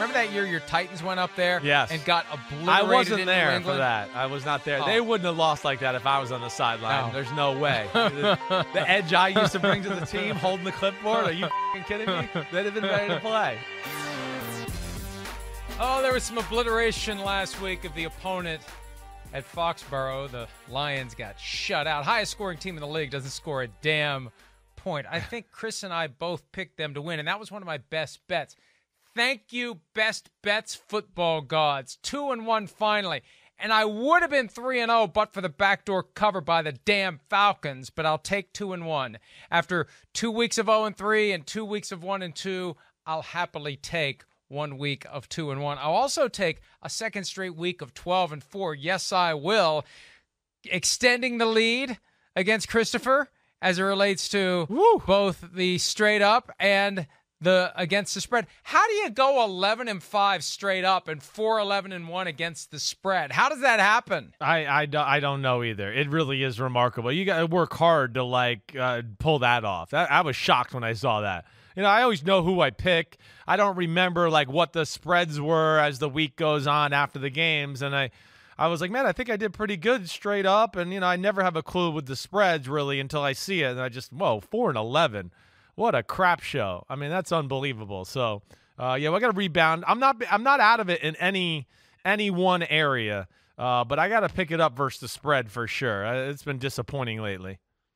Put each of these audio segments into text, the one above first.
Remember that year your Titans went up there and got obliterated I wasn't in there New England? for that. I was not there. Oh. They wouldn't have lost like that if I was on the sideline. No. There's no way. The edge I used to bring to the team, holding the clipboard. Are you kidding me? They'd have been ready to play. Oh, there was some obliteration last week of the opponent at Foxborough. The Lions got shut out. Highest scoring team in the league doesn't score a damn point. I think Chris and I both picked them to win, and that was one of my best bets. Thank you, best bets football gods. 2-1 finally. And I would have been 3-0 but for the backdoor cover by the damn Falcons, but I'll take 2-1. After 2 weeks of 0-3 and 2 weeks of 1-2, I'll happily take 1 week of 2-1. I'll also take a second straight week of 12-4. Yes, I will. Extending the lead against Christopher as it relates to both the straight up and the against the spread. How do you go 11-5 straight up and 4-11-1 against the spread? How does that happen? I don't know either. It really is remarkable. You got to work hard to pull that off. I was shocked when I saw that. You know, I always know who I pick. I don't remember what the spreads were as the week goes on after the games, and I was like, man, I think I did pretty good straight up, and I never have a clue with the spreads really until I see it, and I just 4-11. What a crap show. I mean, that's unbelievable. So, we got to rebound. I'm not out of it in any one area, but I got to pick it up versus the spread for sure. It's been disappointing lately.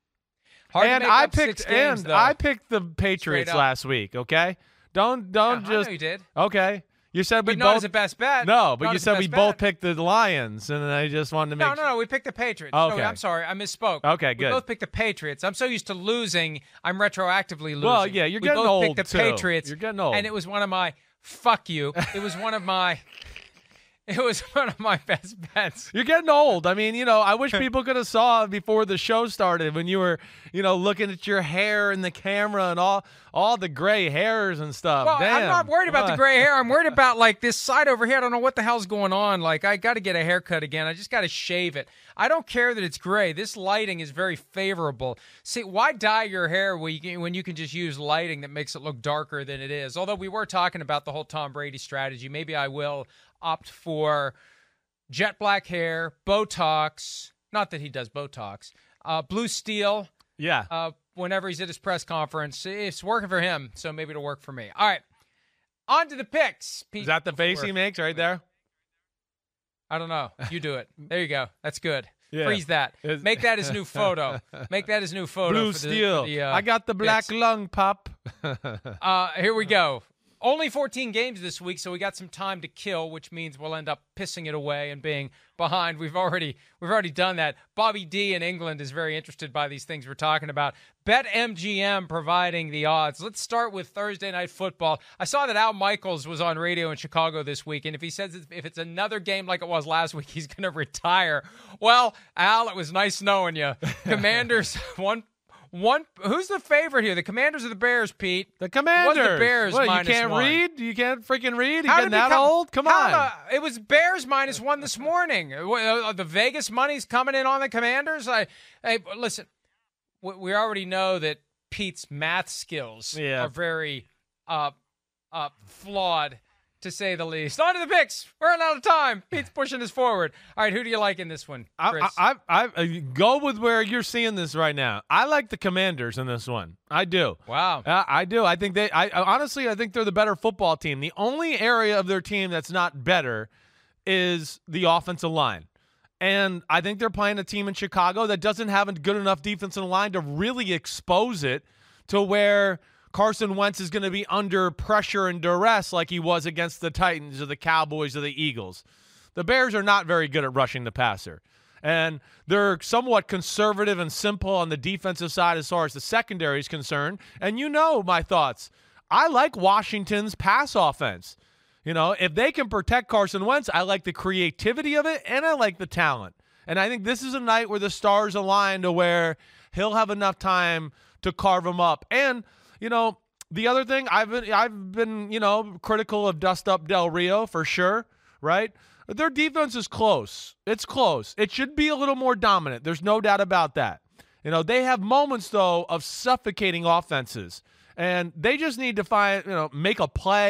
I picked the Patriots last week. Okay, don't just. I know you did. Okay, you said but not as a best bet. No, but you said we both picked the Lions, and I just wanted to make. No, we picked the Patriots. Okay, no, I'm sorry, I misspoke. Okay, good. We both picked the Patriots. I'm so used to losing, I'm retroactively losing. Well, yeah, you're getting old We both picked the Patriots. You're getting old, and it was one of my fuck you. It was one of my. It was one of my best bets. You're getting old. I mean, I wish people could have saw before the show started when you were, looking at your hair in the camera and all the gray hairs and stuff. Well, Damn. I'm not worried about the gray hair. I'm worried about this side over here. I don't know what the hell's going on. I got to get a haircut again. I just got to shave it. I don't care that it's gray. This lighting is very favorable. See, why dye your hair when you can just use lighting that makes it look darker than it is? Although we were talking about the whole Tom Brady strategy. Maybe I will opt for jet black hair, Botox. Not that he does Botox. Blue steel. Yeah. Whenever he's at his press conference. It's working for him, so maybe it'll work for me. All right. On to the picks. Pete, is that the face he makes right there? I don't know. You do it. There you go. That's good. Yeah. Freeze that. Make that his new photo. Make that his new photo. Blue steel. I got the black lung, pup. Here we go. Only 14 games this week, so we got some time to kill, which means we'll end up pissing it away and being behind. We've already done that. Bobby D in England is very interested by these things we're talking about. BetMGM providing the odds. Let's start with Thursday Night Football. I saw that Al Michaels was on radio in Chicago this week, and if he says if it's another game like it was last week, he's going to retire. Well, Al, it was nice knowing you. Commanders who's the favorite here? The Commanders or the Bears, Pete? The Commanders. What's the Bears what, minus you can't one? read? You can't freaking read? You How getting did it that old? Come on. It was Bears minus one this morning. The Vegas money's coming in on the Commanders. Hey, listen, we already know that Pete's math skills are very flawed, to say the least. On to the picks. We're out of time. Pete's pushing us forward. All right, who do you like in this one, Chris? I go with where you're seeing this right now. I like the Commanders in this one. I do. Wow. I do. I think honestly, I think they're the better football team. The only area of their team that's not better is the offensive line. And I think they're playing a team in Chicago that doesn't have a good enough defensive line to really expose it to where Carson Wentz is going to be under pressure and duress like he was against the Titans or the Cowboys or the Eagles. The Bears are not very good at rushing the passer. And they're somewhat conservative and simple on the defensive side as far as the secondary is concerned. And you know my thoughts. I like Washington's pass offense. If they can protect Carson Wentz, I like the creativity of it, and I like the talent. And I think this is a night where the stars align to where he'll have enough time to carve him up. And the other thing, I've been critical of Dust Up Del Rio for sure, right? Their defense is close. It's close. It should be a little more dominant. There's no doubt about that. They have moments, though, of suffocating offenses. And they just need to make a play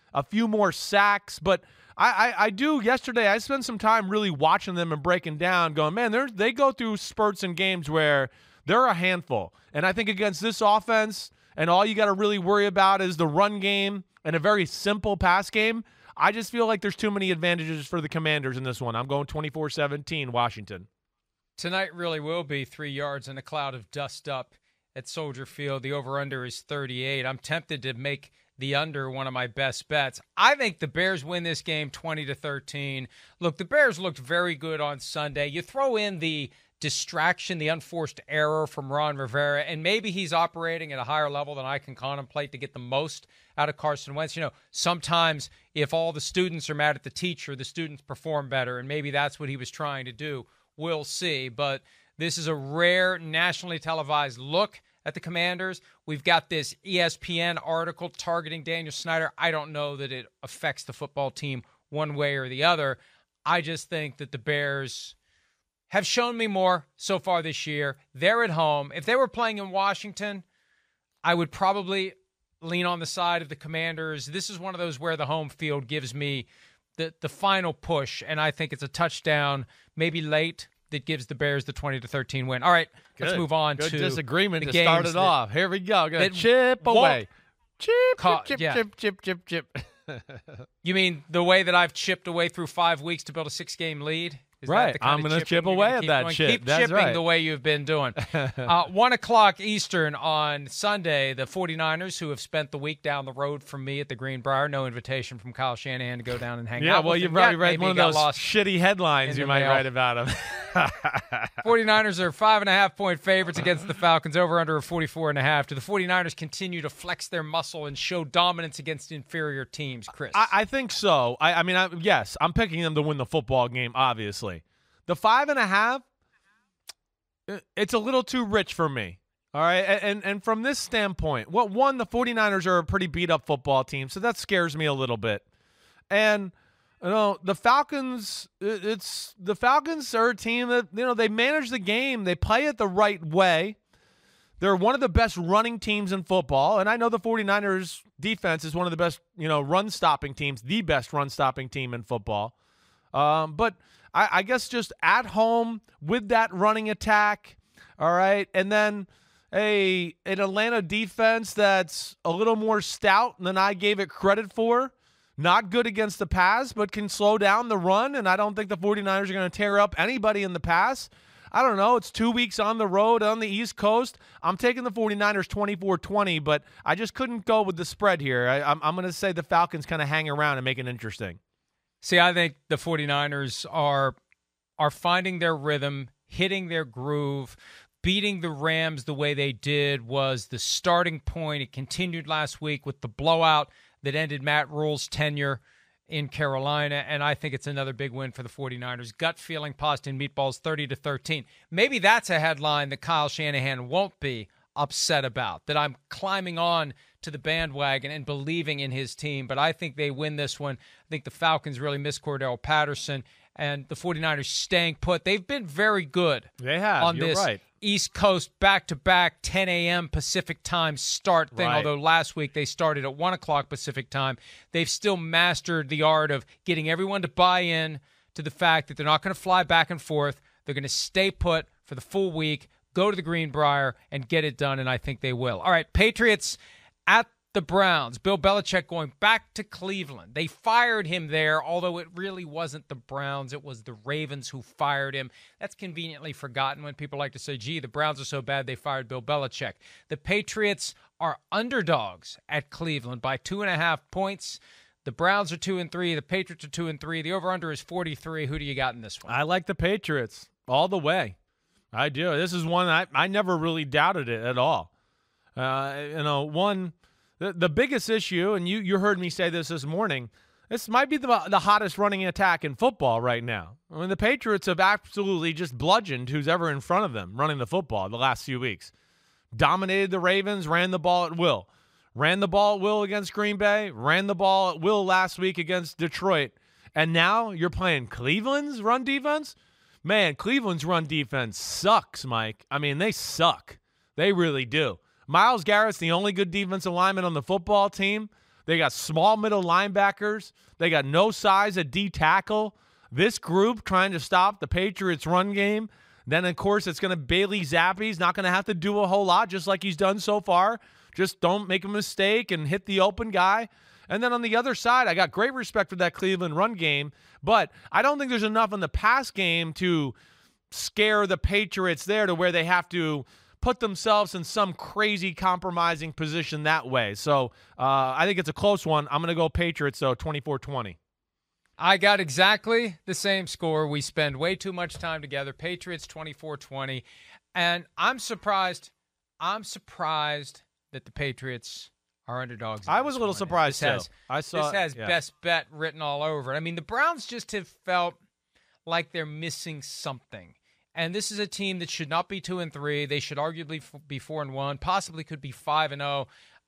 a few more sacks. But I do. Yesterday, I spent some time really watching them and breaking down, going, man, they go through spurts in games where they're a handful. And I think against this offense, and all you got to really worry about is the run game and a very simple pass game, I just feel like there's too many advantages for the Commanders in this one. I'm going 24-17 Washington. Tonight really will be 3 yards in a cloud of dust up at Soldier Field. The over-under is 38. I'm tempted to make the under one of my best bets. I think the Bears win this game 20-13. Look, the Bears looked very good on Sunday. You throw in the distraction, the unforced error from Ron Rivera, and maybe he's operating at a higher level than I can contemplate to get the most out of Carson Wentz. You know, sometimes if all the students are mad at the teacher, the students perform better, and maybe that's what he was trying to do. We'll see. But this is a rare nationally televised look at the Commanders. We've got this ESPN article targeting Daniel Snyder. I don't know that it affects the football team one way or the other. I just think that the Bears have shown me more so far this year. They're at home. If they were playing in Washington, I would probably lean on the side of the Commanders. This is one of those where the home field gives me the final push, and I think it's a touchdown, maybe late, that gives the Bears the 20-13 win. All right, let's move on to disagreement the to start it off. Here we go. Gonna chip away. Chip. You mean the way that I've chipped away through 5 weeks to build a 6-game lead? Is right. I'm going to chip away at that shit. Keep That's chipping right. the way you've been doing. 1 o'clock Eastern on Sunday, the 49ers, who have spent the week down the road from me at the Greenbrier, no invitation from Kyle Shanahan to go down and hang out. Yeah, well, you've probably read one of those shitty headlines you might write about him. 49ers are 5.5-point favorites against the Falcons, over under a 44.5. Do the 49ers continue to flex their muscle and show dominance against inferior teams, Chris? I think so. I mean, yes, I'm picking them to win the football game, obviously. The 5.5, it's a little too rich for me. All right. And from this standpoint, the 49ers are a pretty beat up football team, so that scares me a little bit. And the Falcons, the Falcons are a team that, they manage the game, they play it the right way. They're one of the best running teams in football, and I know the 49ers defense is one of the best, run stopping teams, the best run stopping team in football. But I guess just at home with that running attack, all right, and then an Atlanta defense that's a little more stout than I gave it credit for. Not good against the pass, but can slow down the run, and I don't think the 49ers are going to tear up anybody in the pass. I don't know. It's 2 weeks on the road on the East Coast. I'm taking the 49ers 24-20, but I just couldn't go with the spread here. I'm going to say the Falcons kind of hang around and make it interesting. See, I think the 49ers are finding their rhythm, hitting their groove. Beating the Rams the way they did was the starting point. It continued last week with the blowout that ended Matt Rule's tenure in Carolina, and I think it's another big win for the 49ers. Gut feeling, pasta and meatballs, 30-13. Maybe that's a headline that Kyle Shanahan won't be upset about, that I'm climbing on to the bandwagon and believing in his team, but I think they win this one. I think the Falcons really miss Cordell Patterson, and the 49ers staying put. They've been very good. They have. On You're this right. East Coast back-to-back 10 a.m. Pacific time start thing, Right. although last week they started at 1 o'clock Pacific time. They've still mastered the art of getting everyone to buy in to the fact that they're not going to fly back and forth. They're going to stay put for the full week, go to the Greenbrier, and get it done, and I think they will. All right, Patriots at the Browns. Bill Belichick going back to Cleveland. They fired him there, although it really wasn't the Browns. It was the Ravens who fired him. That's conveniently forgotten when people like to say, gee, the Browns are so bad they fired Bill Belichick. The Patriots are underdogs at Cleveland by 2.5 points. The Browns are 2-3. The Patriots are 2-3. The over-under is 43. Who do you got in this one? I like the Patriots all the way. I do. This is one I never really doubted it at all. The biggest issue, and you heard me say this morning, this might be the hottest running attack in football right now. I mean, the Patriots have absolutely just bludgeoned who's ever in front of them running the football the last few weeks. Dominated the Ravens, ran the ball at will. Ran the ball at will against Green Bay, ran the ball at will last week against Detroit. And now you're playing Cleveland's run defense? Man, Cleveland's run defense sucks, Mike. I mean, they suck. They really do. Myles Garrett's the only good defensive lineman on the football team. They got small middle linebackers. They got no size at D tackle. This group trying to stop the Patriots' run game. Then, of course, it's going to Bailey Zappe's not going to have to do a whole lot, just like he's done so far. Just don't make a mistake and hit the open guy. And then on the other side, I got great respect for that Cleveland run game, but I don't think there's enough in the pass game to scare the Patriots there to where they have to put themselves in some crazy compromising position that way. So I think it's a close one. I'm going to go Patriots, though, 24-20. I got exactly the same score. We spend way too much time together. Patriots 24-20. And I'm surprised that the Patriots are underdogs. I was a little surprised, too. This has best bet written all over it. I mean, the Browns just have felt like they're missing something. And this is a team that should not be 2-3. They should arguably be 4-1, possibly could be 5-0.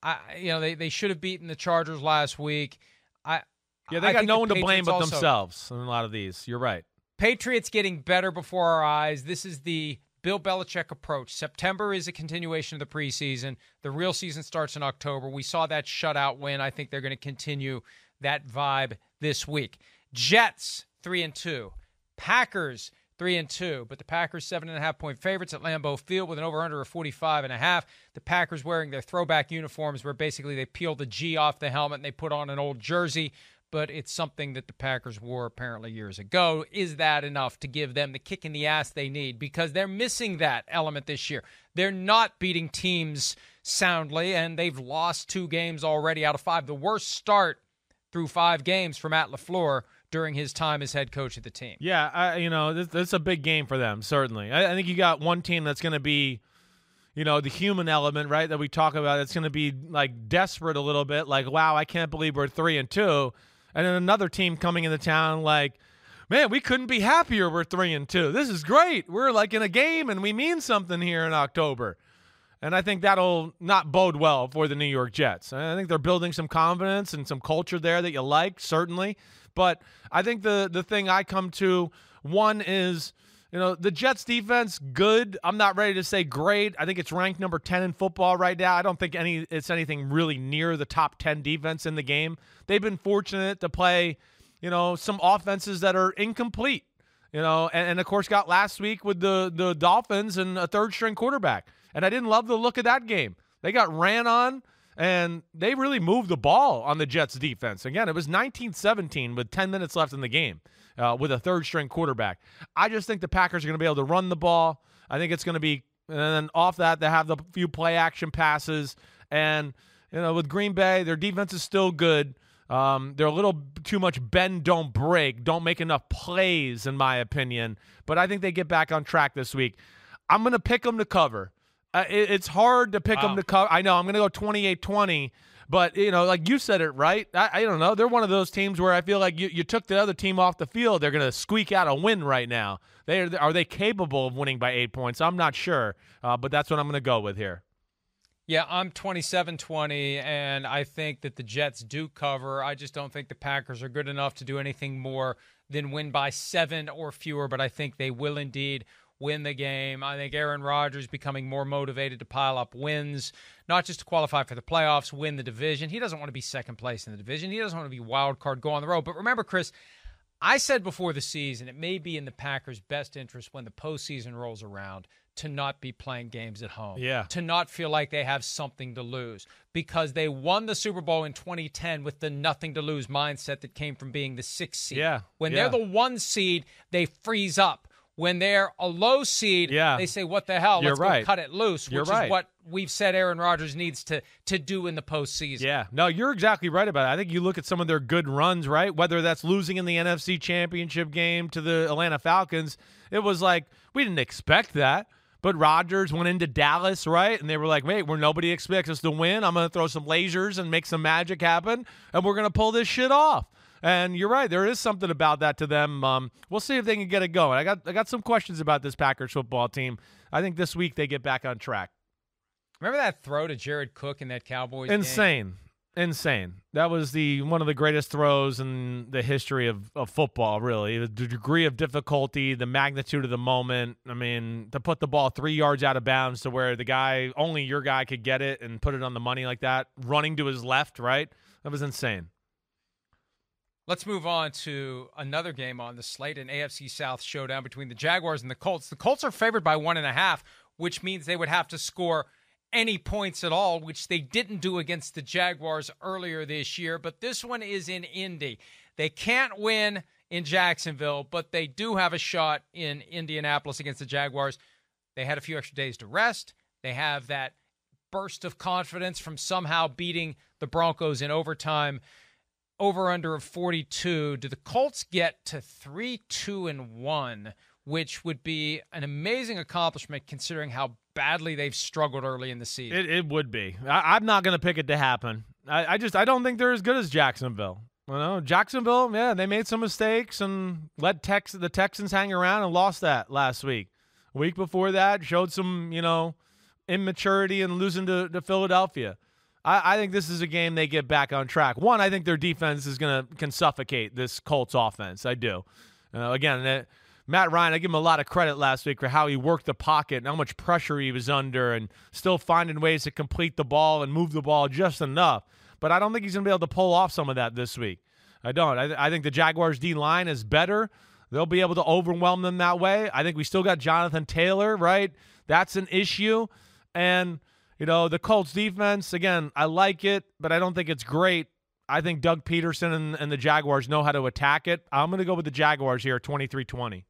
They should have beaten the Chargers last week. They got no one to blame but themselves in a lot of these. You're right. Patriots getting better before our eyes. This is the Bill Belichick approach. September is a continuation of the preseason. The real season starts in October. We saw that shutout win. I think they're going to continue that vibe this week. Jets 3-2. Packers 3-2, but the Packers 7.5-point favorites at Lambeau Field with an over-under of 45.5. The Packers wearing their throwback uniforms where basically they peel the G off the helmet and they put on an old jersey, but it's something that the Packers wore apparently years ago. Is that enough to give them the kick in the ass they need? Because they're missing that element this year. They're not beating teams soundly, and they've lost 2 games already out of 5. The worst start through 5 games for Matt LaFleur during his time as head coach of the team. Yeah, this is a big game for them, certainly. I think you got one team that's going to be, the human element, right, that we talk about. It's going to be, like, desperate a little bit, like, wow, I can't believe we're 3-2. And then another team coming into town like, man, we couldn't be happier we're 3-2. This is great. We're, like, in a game, and we mean something here in October. And I think that'll not bode well for the New York Jets. I think they're building some confidence and some culture there that you like, certainly. But I think the thing I come to, one is, the Jets defense, good. I'm not ready to say great. I think it's ranked number 10 in football right now. I don't think it's anything really near the top 10 defense in the game. They've been fortunate to play, some offenses that are incomplete, and of course got last week with the Dolphins and a third-string quarterback. And I didn't love the look of that game. They got ran on, and they really moved the ball on the Jets defense. Again, it was 19-17 with 10 minutes left in the game with a third-string quarterback. I just think the Packers are going to be able to run the ball. I think it's going to be, and then off that, they have the few play-action passes. And, with Green Bay, their defense is still good. They're a little too much bend, don't break, don't make enough plays, in my opinion. But I think they get back on track this week. I'm going to pick them to cover. It's hard to pick them to cover. I know, I'm going to go 28-20, but, like you said it right. I don't know. They're one of those teams where I feel like you took the other team off the field. They're going to squeak out a win right now. Are they capable of winning by 8 points? I'm not sure, but that's what I'm going to go with here. Yeah, I'm 27-20, and I think that the Jets do cover. I just don't think the Packers are good enough to do anything more than win by 7 or fewer, but I think they will indeed win the game. I think Aaron Rodgers becoming more motivated to pile up wins, not just to qualify for the playoffs, win the division. He doesn't want to be second place in the division. He doesn't want to be wild card, go on the road. But remember, Chris, I said before the season, it may be in the Packers' best interest when the postseason rolls around to not be playing games at home, to not feel like they have something to lose, because they won the Super Bowl in 2010 with the nothing-to-lose mindset that came from being the 6th seed. When they're the 1 seed, they freeze up. When they're a low seed, they say, what the hell, let's go cut it loose, which is what we've said Aaron Rodgers needs to do in the postseason. Yeah, no, you're exactly right about it. I think you look at some of their good runs, right? Whether that's losing in the NFC Championship game to the Atlanta Falcons, it was like, we didn't expect that. But Rodgers went into Dallas, right? And they were like, wait, nobody expects us to win. I'm going to throw some lasers and make some magic happen, and we're going to pull this shit off. And you're right, there is something about that to them. We'll see if they can get it going. I got some questions about this Packers football team. I think this week they get back on track. Remember that throw to Jared Cook in that Cowboys game? Insane. insane. That was one of the greatest throws in the history of football, really. The degree of difficulty, the magnitude of the moment. I mean, to put the ball 3 yards out of bounds to where only your guy could get it and put it on the money like that, running to his left, right? That was insane. Let's move on to another game on the slate, an AFC South showdown between the Jaguars and the Colts. The Colts are favored by 1.5, which means they would have to score any points at all, which they didn't do against the Jaguars earlier this year. But this one is in Indy. They can't win in Jacksonville, but they do have a shot in Indianapolis against the Jaguars. They had a few extra days to rest. They have that burst of confidence from somehow beating the Broncos in overtime. Over-under of 42. Do the Colts get to 3-2-1, which would be an amazing accomplishment considering how badly they've struggled early in the season? It would be. I'm not going to pick it to happen. I don't think they're as good as Jacksonville. Jacksonville, yeah, they made some mistakes and let the Texans hang around and lost that last week. A week before that, showed some, immaturity and losing to Philadelphia. I think this is a game they get back on track. One, I think their defense can suffocate this Colts offense. I do. Again, Matt Ryan, I give him a lot of credit last week for how he worked the pocket and how much pressure he was under and still finding ways to complete the ball and move the ball just enough. But I don't think he's going to be able to pull off some of that this week. I don't. I think the Jaguars' D-line is better. They'll be able to overwhelm them that way. I think we still got Jonathan Taylor, right? That's an issue. And the Colts defense, again, I like it, but I don't think it's great. I think Doug Peterson and the Jaguars know how to attack it. I'm going to go with the Jaguars here, 23-20.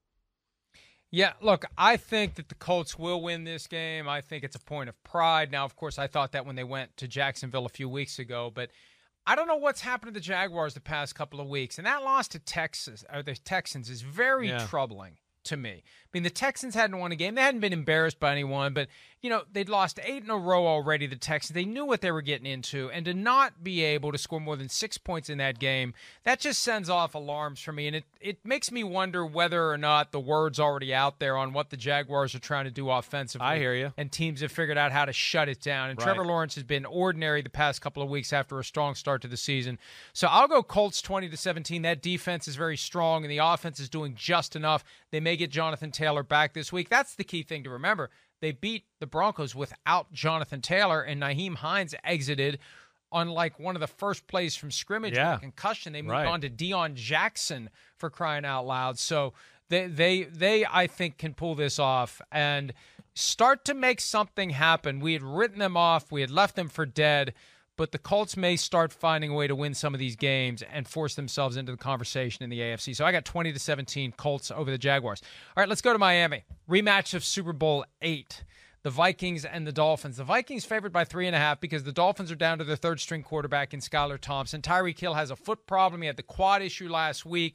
Yeah, look, I think that the Colts will win this game. I think it's a point of pride. Now, of course, I thought that when they went to Jacksonville a few weeks ago, but I don't know what's happened to the Jaguars the past couple of weeks. And that loss to the Texans is very troubling to me. I mean, the Texans hadn't won a game. They hadn't been embarrassed by anyone, but, they'd lost 8 in a row already, the Texans. They knew what they were getting into, and to not be able to score more than 6 points in that game, that just sends off alarms for me, and it makes me wonder whether or not the word's already out there on what the Jaguars are trying to do offensively. I hear you. And teams have figured out how to shut it down, and Trevor Lawrence has been ordinary the past couple of weeks after a strong start to the season. So I'll go Colts 20-17. That defense is very strong, and the offense is doing just enough. They may get Jonathan Taylor back this week. That's the key thing to remember. They beat the Broncos without Jonathan Taylor, and Nyheim Hines exited on one of the first plays from scrimmage with a concussion. They moved on to Deion Jackson, for crying out loud. So they I think can pull this off and start to make something happen. We had written them off. We had left them for dead. But the Colts may start finding a way to win some of these games and force themselves into the conversation in the AFC. So I got 20-17 Colts over the Jaguars. All right, let's go to Miami. Rematch of Super Bowl VIII. The Vikings and the Dolphins. The Vikings favored by 3.5 because the Dolphins are down to their third-string quarterback in Skylar Thompson. Tyreek Hill has a foot problem. He had the quad issue last week.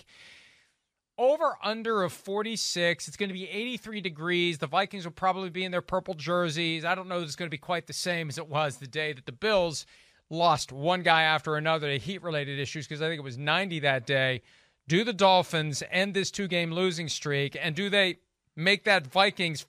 Over-under of 46. It's going to be 83 degrees. The Vikings will probably be in their purple jerseys. I don't know that it's going to be quite the same as it was the day that the Bills lost one guy after another to heat-related issues because I think it was 90 that day. Do the Dolphins end this 2-game losing streak, and do they make that Vikings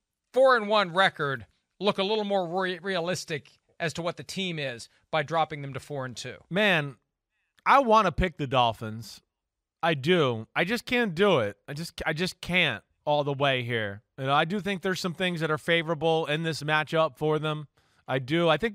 4-1 record look a little more realistic as to what the team is by dropping them to 4-2? Man, I want to pick the Dolphins. I do. I just can't do it. I just can't all the way here. I do think there's some things that are favorable in this matchup for them. I do. I think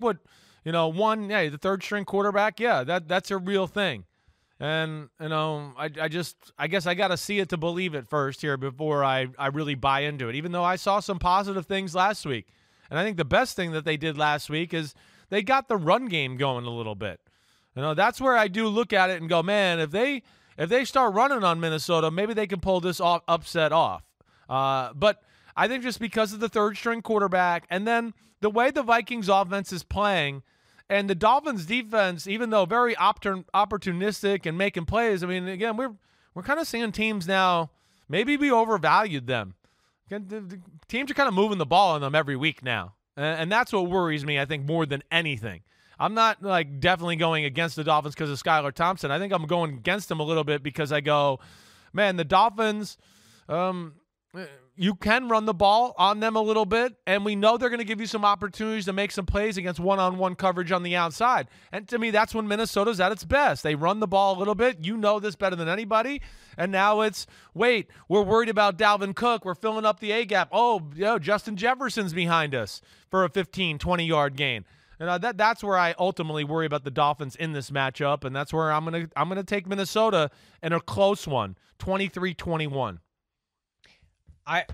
the third string quarterback, that's a real thing. And, I guess I got to see it to believe it first here before I really buy into it, even though I saw some positive things last week. And I think the best thing that they did last week is they got the run game going a little bit. That's where I do look at it and go, man, if they start running on Minnesota, maybe they can pull this upset off. But I think just because of the third string quarterback and then the way the Vikings offense is playing and the Dolphins defense, even though very opportunistic and making plays, I mean, again, we're kind of seeing teams now, maybe we overvalued them. The teams are kind of moving the ball on them every week now. And that's what worries me, I think, more than anything. I'm not definitely going against the Dolphins because of Skylar Thompson. I think I'm going against them a little bit because I go, man, the Dolphins, you can run the ball on them a little bit, and we know they're going to give you some opportunities to make some plays against one-on-one coverage on the outside. And to me, that's when Minnesota's at its best. They run the ball a little bit. You know this better than anybody. And now it's, wait, we're worried about Dalvin Cook. We're filling up the A-gap. Oh, Justin Jefferson's behind us for a 15, 20-yard gain. And that's where I ultimately worry about the Dolphins in this matchup, and that's where I'm gonna take Minnesota in a close one, 23-21. I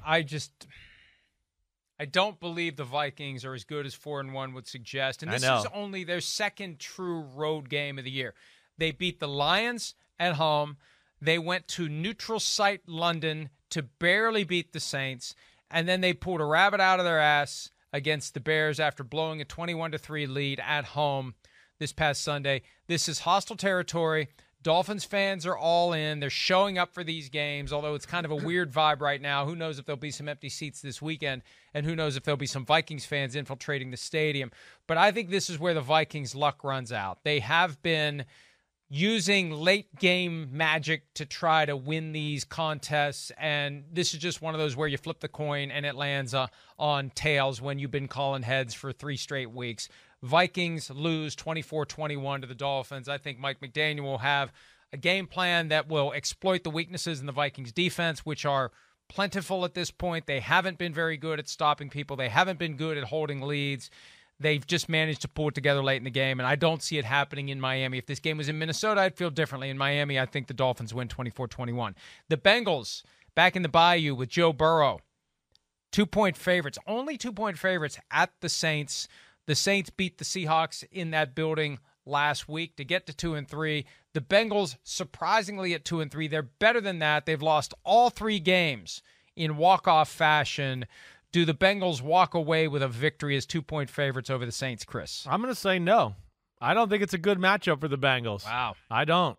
don't believe the Vikings are as good as 4-1 would suggest. And this is only their second true road game of the year. They beat the Lions at home. They went to neutral site London to barely beat the Saints. And then they pulled a rabbit out of their ass against the Bears after blowing a 21-3 lead at home this past Sunday. This is hostile territory. Dolphins fans are all in. They're showing up for these games, although it's kind of a weird vibe right now. Who knows if there'll be some empty seats this weekend, and who knows if there'll be some Vikings fans infiltrating the stadium. But I think this is where the Vikings' luck runs out. They have been using late-game magic to try to win these contests, and this is just one of those where you flip the coin and it lands on tails when you've been calling heads for 3 straight weeks. Vikings lose 24-21 to the Dolphins. I think Mike McDaniel will have a game plan that will exploit the weaknesses in the Vikings defense, which are plentiful at this point. They haven't been very good at stopping people. They haven't been good at holding leads. They've just managed to pull it together late in the game, and I don't see it happening in Miami. If this game was in Minnesota, I'd feel differently. In Miami, I think the Dolphins win 24-21. The Bengals, back in the Bayou with Joe Burrow, 2-point favorites, only 2-point favorites at the Saints. The Saints beat the Seahawks in that building last week to get to 2-3. The Bengals, surprisingly at 2-3, they're better than that. They've lost all 3 games in walk-off fashion. Do the Bengals walk away with a victory as 2-point favorites over the Saints, Chris? I'm going to say no. I don't think it's a good matchup for the Bengals. Wow. I don't.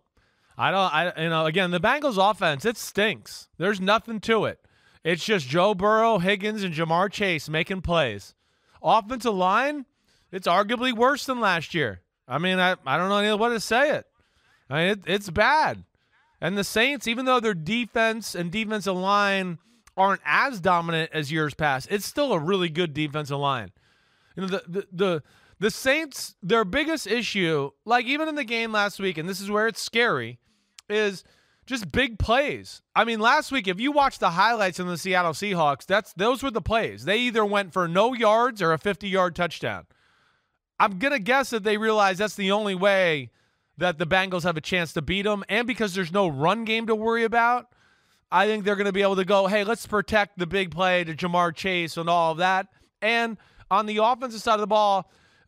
Again, the Bengals offense, it stinks. There's nothing to it. It's just Joe Burrow, Higgins, and Jamar Chase making plays. Offensive line, it's arguably worse than last year. I mean, I don't know any way to say it. I mean, it's bad. And the Saints, even though their defense and defensive line aren't as dominant as years past, it's still a really good defensive line. You know, the Saints, their biggest issue, like even in the game last week, and this is where it's scary, is just big plays. I mean, last week, if you watch the highlights in the Seattle Seahawks, those were the plays. They either went for no yards or a 50-yard touchdown. I'm going to guess that they realize that's the only way that the Bengals have a chance to beat them, and because there's no run game to worry about, I think they're going to be able to go, hey, let's protect the big play to Jamar Chase and all of that. And on the offensive side of the ball,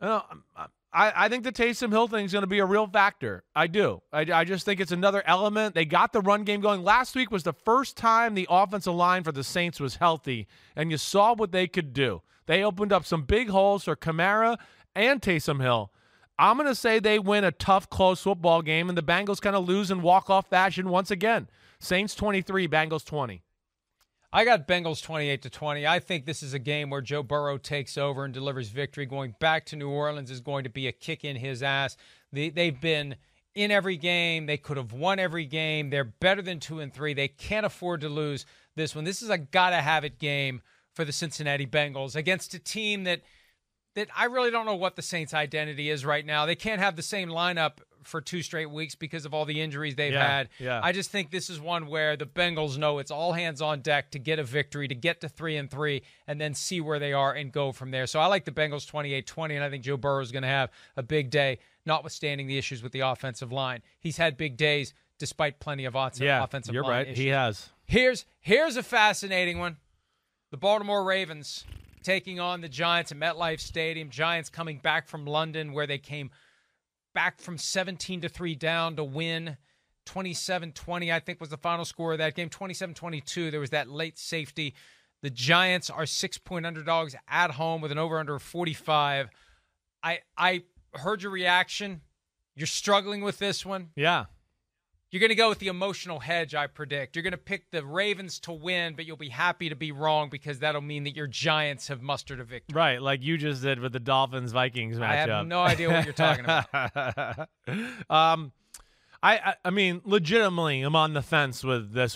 I think the Taysom Hill thing is going to be a real factor. I do. I just think it's another element. They got the run game going. Last week was the first time the offensive line for the Saints was healthy, and you saw what they could do. They opened up some big holes for Kamara and Taysom Hill. I'm going to say they win a tough, close football game, and the Bengals kind of lose in walk-off fashion once again. Saints 23, Bengals 20. I got Bengals 28-20. I think this is a game where Joe Burrow takes over and delivers victory. Going back to New Orleans is going to be a kick in his ass. They've been in every game. They could have won every game. They're better than 2-3. They can't afford to lose this one. This is a gotta-have-it game for the Cincinnati Bengals against a team that I really don't know what the Saints' identity is right now. They can't have the same lineup for 2 straight weeks because of all the injuries they've had. Yeah. I just think this is one where the Bengals know it's all hands on deck to get a victory, to get to 3-3, and then see where they are and go from there. So I like the Bengals 28-20, and I think Joe Burrow is going to have a big day, notwithstanding the issues with the offensive line. He's had big days despite plenty of offensive you're line right. issues. He has. Here's a fascinating one. The Baltimore Ravens taking on the Giants at MetLife Stadium. Giants coming back from London, where they came back from 17-3 down to win 27-20, I think was the final score of that game. 27-22. There was that late safety. The Giants are 6-point underdogs at home with an over-under of 45. I heard your reaction. You're struggling with this one. Yeah. You're going to go with the emotional hedge, I predict. You're going to pick the Ravens to win, but you'll be happy to be wrong because that'll mean that your Giants have mustered a victory. Right, like you just did with the Dolphins-Vikings matchup. I have no idea what you're talking about. I mean, legitimately, I'm on the fence with this one.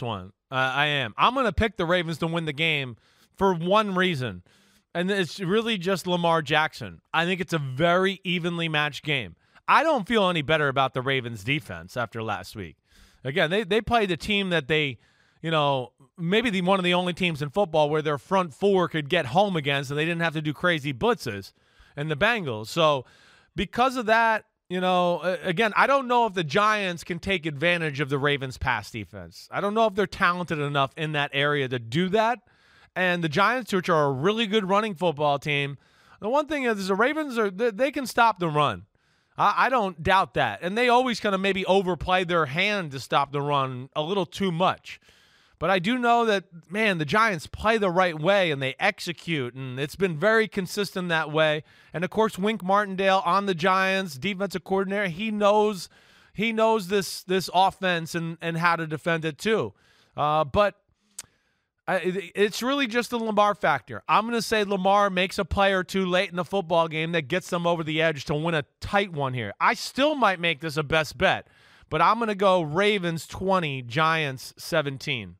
I am. I'm going to pick the Ravens to win the game for one reason, and it's really just Lamar Jackson. I think it's a very evenly matched game. I don't feel any better about the Ravens defense after last week. Again, they played the team that they, maybe one of the only teams in football where their front four could get home against and they didn't have to do crazy blitzes, and the Bengals. So because of that, again, I don't know if the Giants can take advantage of the Ravens' pass defense. I don't know if they're talented enough in that area to do that. And the Giants, which are a really good running football team, the one thing is the Ravens, they can stop the run. I don't doubt that. And they always kind of maybe overplay their hand to stop the run a little too much. But I do know that, man, the Giants play the right way and they execute, and it's been very consistent that way. And, of course, Wink Martindale on the Giants, defensive coordinator, he knows this offense and how to defend it too. But it's really just the Lamar factor. I'm going to say Lamar makes a play or two late in the football game that gets them over the edge to win a tight one here. I still might make this a best bet, but I'm going to go Ravens 20, Giants 17.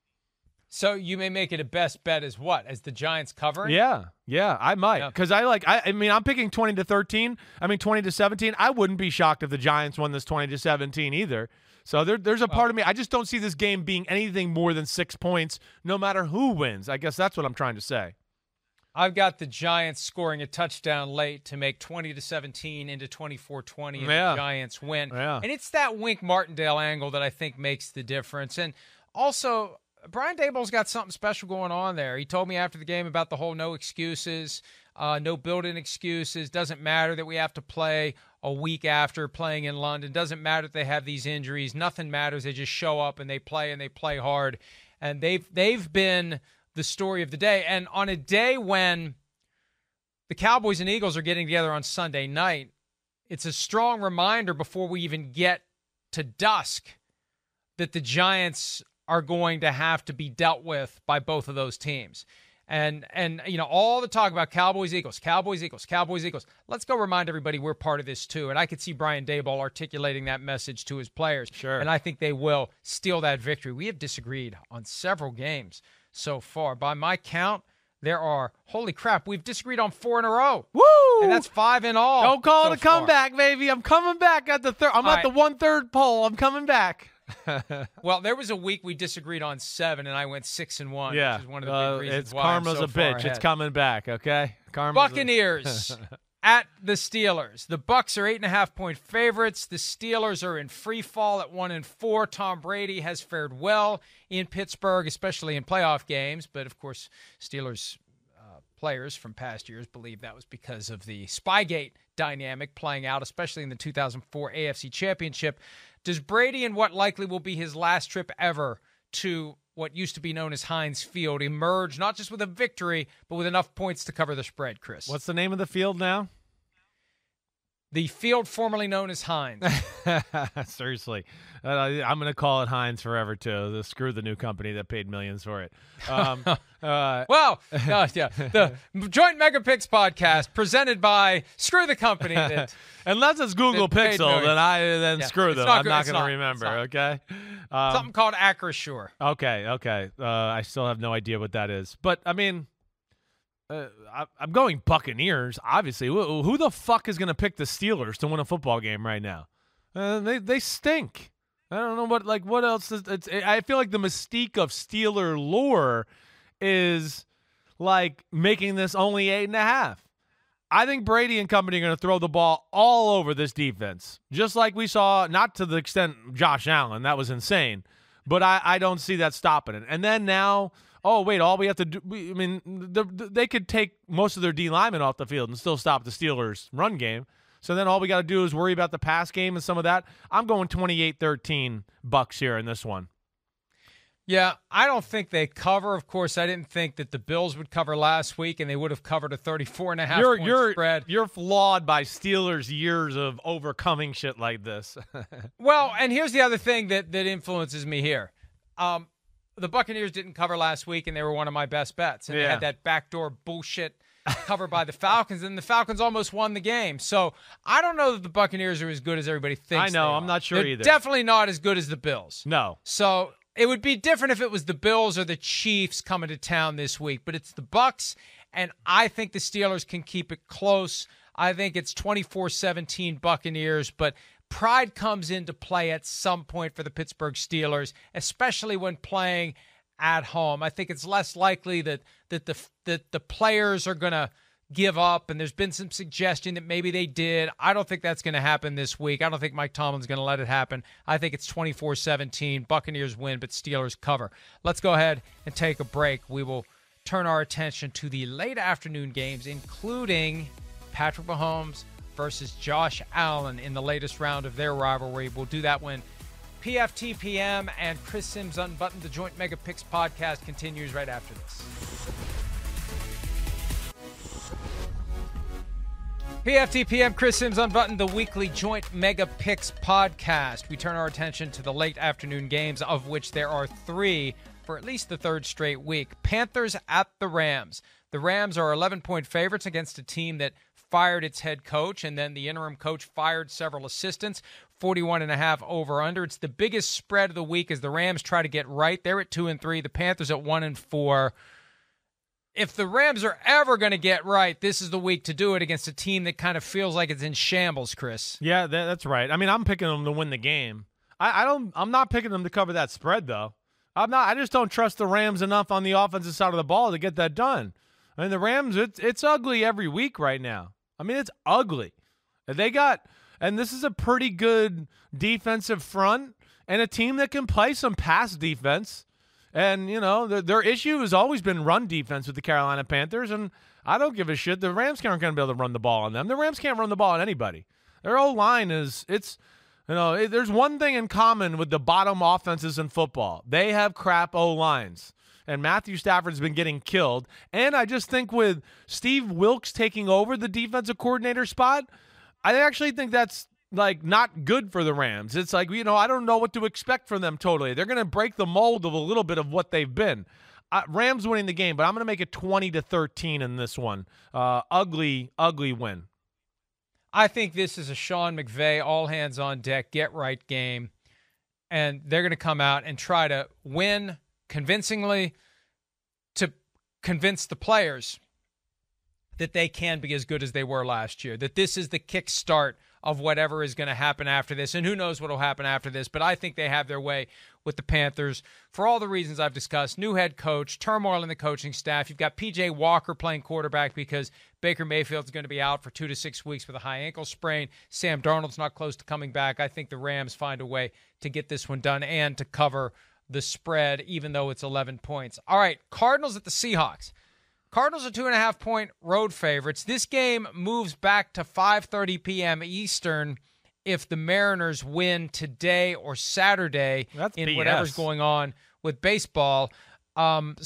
So you may make it a best bet as what? As the Giants covering? Yeah, I might. Because I'm picking 20-13. 20-17. I wouldn't be shocked if the Giants won this 20-17 either. So there's a part of me, I just don't see this game being anything more than 6 points, no matter who wins. I guess that's what I'm trying to say. I've got the Giants scoring a touchdown late to make 20-17 into 24-20, and the Giants win. Yeah. And it's that Wink Martindale angle that I think makes the difference. And also, Brian Daboll's got something special going on there. He told me after the game about the whole no excuses, no built-in excuses. Doesn't matter that we have to play a week after playing in London. Doesn't matter that they have these injuries. Nothing matters. They just show up and they play hard. And they've been the story of the day. And on a day when the Cowboys and Eagles are getting together on Sunday night, it's a strong reminder before we even get to dusk that the Giants are going to have to be dealt with by both of those teams. And all the talk about Cowboys, Eagles. Let's go remind everybody we're part of this too. And I could see Brian Daboll articulating that message to his players. Sure. And I think they will steal that victory. We have disagreed on several games so far. By my count, there are, holy crap, we've disagreed on 4 in a row. Woo! And that's 5 in all. Don't call so it a comeback, baby. I'm coming back at the third. I'm at the 1/3 poll. I'm coming back. Well, there was a week we disagreed on 7, and I went 6-1. Yeah, which is one of the big reasons it's why karma's I'm so a far bitch. ahead. It's coming back. Okay, Buccaneers at the Steelers. The Bucs are 8.5-point favorites. The Steelers are in free fall at 1-4. Tom Brady has fared well in Pittsburgh, especially in playoff games. But of course, Steelers players from past years believe that was because of the Spygate dynamic playing out, especially in the 2004 AFC Championship. Does Brady, in what likely will be his last trip ever to what used to be known as Heinz Field, emerge not just with a victory, but with enough points to cover the spread, Chris? What's the name of the field now? The field formerly known as Heinz. Seriously. I'm going to call it Heinz forever, too. Screw the new company that paid millions for it. The Joint Megapix podcast presented by Screw the Company. Unless it's Google Pixel, then screw them. I'm not going to remember, okay? Something called Acrisure. Okay. I still have no idea what that is. But, I'm going Buccaneers, obviously. Who the fuck is going to pick the Steelers to win a football game right now? They stink. I don't know what else. I feel like the mystique of Steeler lore is like making this only 8.5. I think Brady and company are going to throw the ball all over this defense, just like we saw, not to the extent Josh Allen. That was insane. But I don't see that stopping it. And then now, all we have to do, they could take most of their D linemen off the field and still stop the Steelers' run game. So then all we got to do is worry about the pass game and some of that. I'm going 28-13 Bucs here in this one. Yeah, I don't think they cover. Of course, I didn't think that the Bills would cover last week, and they would have covered a 34.5-point spread. You're flawed by Steelers' years of overcoming shit like this. Well, and here's the other thing that influences me here. The Buccaneers didn't cover last week, and they were one of my best bets. And they had that backdoor bullshit cover by the Falcons, and the Falcons almost won the game. So I don't know that the Buccaneers are as good as everybody thinks. I know. I'm not sure They're either. Definitely not as good as the Bills. No. So It would be different if it was the Bills or the Chiefs coming to town this week, but it's the Bucs, and I think the Steelers can keep it close. I think it's 24-17 Buccaneers, but pride comes into play at some point for the Pittsburgh Steelers, especially when playing at home. I think it's less likely that the players are going to give up, and there's been some suggestion that maybe they did. I don't think that's going to happen this week. I don't think Mike Tomlin's going to let it happen. I think it's 24-17. Buccaneers win, but Steelers cover. Let's go ahead and take a break. We will turn our attention to the late afternoon games, including Patrick Mahomes versus Josh Allen in the latest round of their rivalry. We'll do that when PFTPM and Chris Sims Unbuttoned, the Joint Mega Picks podcast, continues right after this. PFTPM, Chris Sims Unbuttoned, the weekly Joint Mega Picks podcast. We turn our attention to the late afternoon games, of which there are 3 for at least the third straight week. Panthers at the Rams. The Rams are 11-point favorites against a team that fired its head coach, and then the interim coach fired several assistants. 41.5 over/under. It's the biggest spread of the week as the Rams try to get right. They're at 2-3. The Panthers at 1-4. If the Rams are ever going to get right, this is the week to do it against a team that kind of feels like it's in shambles, Chris. Yeah, that's right. I mean, I'm picking them to win the game. I'm not picking them to cover that spread, though. I just don't trust the Rams enough on the offensive side of the ball to get that done. I mean, the Rams, it's ugly every week right now. I mean, it's ugly. And this is a pretty good defensive front and a team that can play some pass defense. And, you know, their issue has always been run defense with the Carolina Panthers, and I don't give a shit. The Rams aren't going to be able to run the ball on them. The Rams can't run the ball on anybody. Their O-line there's one thing in common with the bottom offenses in football. They have crap O-lines, and Matthew Stafford's been getting killed. And I just think with Steve Wilks taking over the defensive coordinator spot, I actually think that's not good for the Rams. It's like, I don't know what to expect from them totally. They're going to break the mold of a little bit of what they've been. Rams winning the game, but I'm going to make it 20-13 in this one. Ugly win. I think this is a Sean McVay all hands on deck, get right game. And they're going to come out and try to win convincingly to convince the players that they can be as good as they were last year, that this is the kickstart of whatever is going to happen after this. And who knows what will happen after this, but I think they have their way with the Panthers for all the reasons I've discussed. New head coach, turmoil in the coaching staff. You've got P.J. Walker playing quarterback because Baker Mayfield's going to be out for 2 to 6 weeks with a high ankle sprain. Sam Darnold's not close to coming back. I think the Rams find a way to get this one done and to cover the spread, even though it's 11 points. All right, Cardinals at the Seahawks. Cardinals are 2.5-point road favorites. This game moves back to 5:30 p.m. Eastern if the Mariners win today or Saturday in BS. Whatever's going on with baseball. Why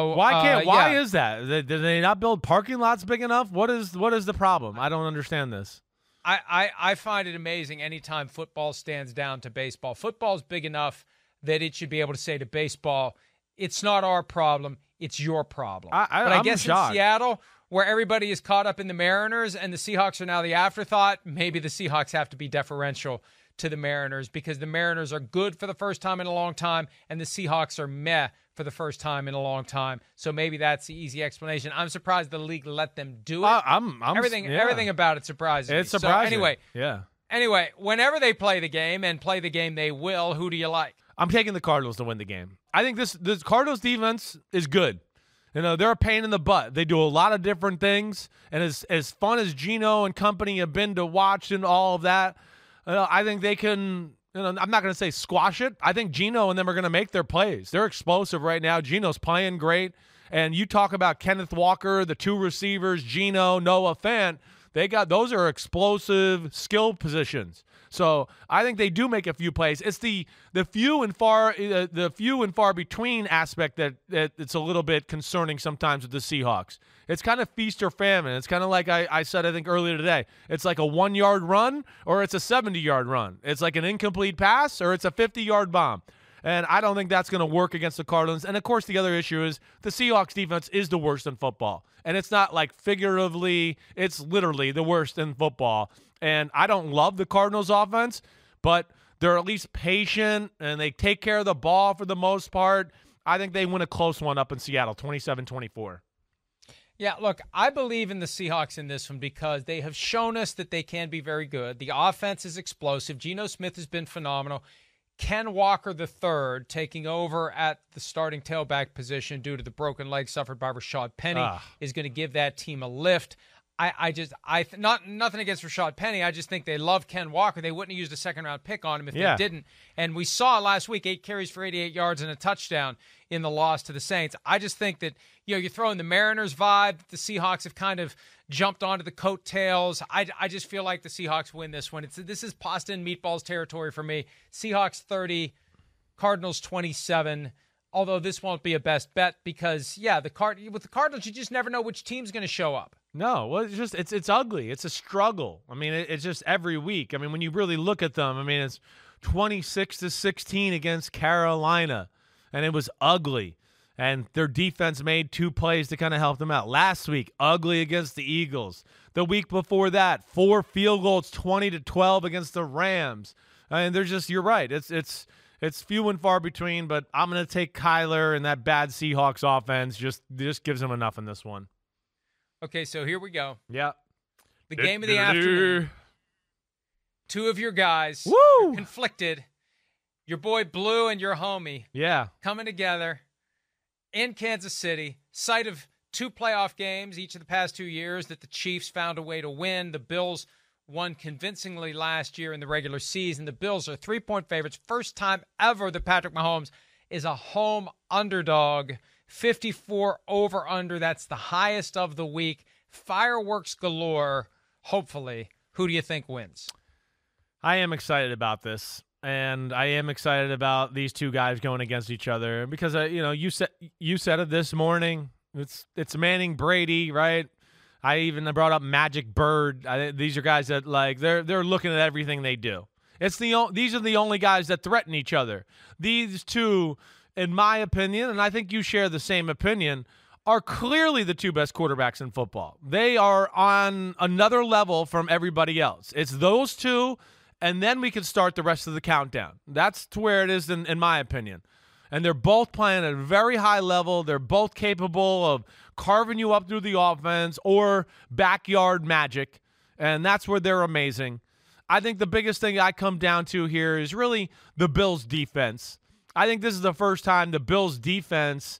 is that? Did they not build parking lots big enough? What is the problem? I don't understand this. I find it amazing anytime football stands down to baseball. Football's big enough that it should be able to say to baseball, it's not our problem. It's your problem. I guess shocked. in Seattle, where everybody is caught up in the Mariners and the Seahawks are now the afterthought, maybe the Seahawks have to be deferential to the Mariners because the Mariners are good for the first time in a long time and the Seahawks are meh for the first time in a long time. So maybe that's the easy explanation. I'm surprised the league let them do it. Everything about it surprises me. It's surprising. So anyway, whenever they play the game, and play the game they will, who do you like? I'm taking the Cardinals to win the game. I think this Cardinals defense is good. They're a pain in the butt. They do a lot of different things, and as fun as Geno and company have been to watch and all of that, I think they can. I'm not going to say squash it. I think Geno and them are going to make their plays. They're explosive right now. Geno's playing great, and you talk about Kenneth Walker, the 2 receivers, Geno, Noah Fant. Those are explosive skill positions. So I think they do make a few plays. It's the few and far between aspect that it's a little bit concerning sometimes with the Seahawks. It's kind of feast or famine. It's kind of like I said, I think earlier today. It's like a 1-yard run or it's a 70-yard run. It's like an incomplete pass or it's a 50-yard bomb. And I don't think that's going to work against the Cardinals. And, of course, the other issue is the Seahawks defense is the worst in football. And it's not like figuratively. It's literally the worst in football. And I don't love the Cardinals offense, but they're at least patient, and they take care of the ball for the most part. I think they win a close one up in Seattle, 27-24. Yeah, look, I believe in the Seahawks in this one because they have shown us that they can be very good. The offense is explosive. Geno Smith has been phenomenal. Ken Walker III taking over at the starting tailback position due to the broken leg suffered by Rashad Penny is going to give that team a lift. Nothing against Rashad Penny. I just think they love Ken Walker. They wouldn't have used a second-round pick on him if they didn't. And we saw last week 8 carries for 88 yards and a touchdown in the loss to the Saints. I just think that, you throw in the Mariners vibe. The Seahawks have kind of jumped onto the coattails. I just feel like the Seahawks win this one. This is pasta and meatballs territory for me. Seahawks 30, Cardinals 27. Although this won't be a best bet because, with the Cardinals, you just never know which team's going to show up. No, well, it's ugly. It's a struggle. I mean, it's just every week. I mean, when you really look at them, I mean, it's 26-16 against Carolina, and it was ugly. And their defense made 2 plays to kind of help them out. Last week, ugly against the Eagles. The week before that, 4 field goals, 20-12 against the Rams. And they're just, you're right. It's few and far between, but I'm going to take Kyler, and that bad Seahawks offense just gives them enough in this one. Okay, so here we go. Yeah. The game of the afternoon. 2 of your guys are conflicted. Your boy Blue and your homie. Yeah. Coming together in Kansas City, site of 2 playoff games each of the past 2 years that the Chiefs found a way to win. The Bills won convincingly last year in the regular season. The Bills are 3-point favorites. First time ever that Patrick Mahomes is a home underdog. 54 over-under. That's the highest of the week. Fireworks galore, hopefully. Who do you think wins? I am excited about this, and I am excited about these 2 guys going against each other because, you said it this morning. It's Manning Brady, right? I brought up Magic Bird. These are guys that, they're looking at everything they do. These are the only guys that threaten each other. These 2, in my opinion, and I think you share the same opinion, are clearly the 2 best quarterbacks in football. They are on another level from everybody else. It's those 2, and then we can start the rest of the countdown. That's to where it is, in my opinion. And they're both playing at a very high level. They're both capable of carving you up through the offense or backyard magic, and that's where they're amazing. I think the biggest thing I come down to here is really the Bills' defense. I think this is the first time the Bills' defense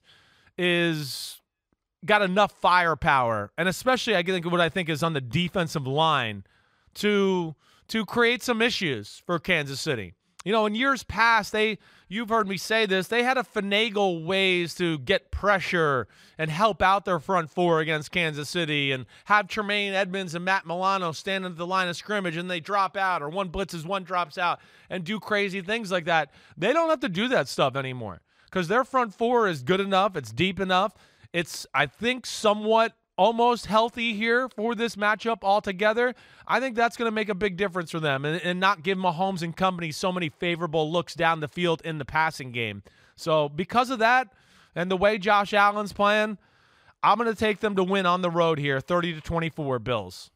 is got enough firepower, and especially I think what I think is on the defensive line to create some issues for Kansas City. In years past, you've heard me say this, they had to finagle ways to get pressure and help out their front 4 against Kansas City and have Tremaine Edmonds and Matt Milano stand at the line of scrimmage and they drop out, or one blitzes, one drops out, and do crazy things like that. They don't have to do that stuff anymore because their front 4 is good enough. It's deep enough. It's, I think, somewhat almost healthy here for this matchup altogether. I think that's going to make a big difference for them and not give Mahomes and company so many favorable looks down the field in the passing game. So because of that and the way Josh Allen's playing, I'm going to take them to win on the road here, 30-24 Bills.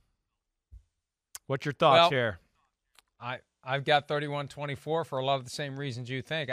What's your thoughts here? I've got 31-24 for a lot of the same reasons you think.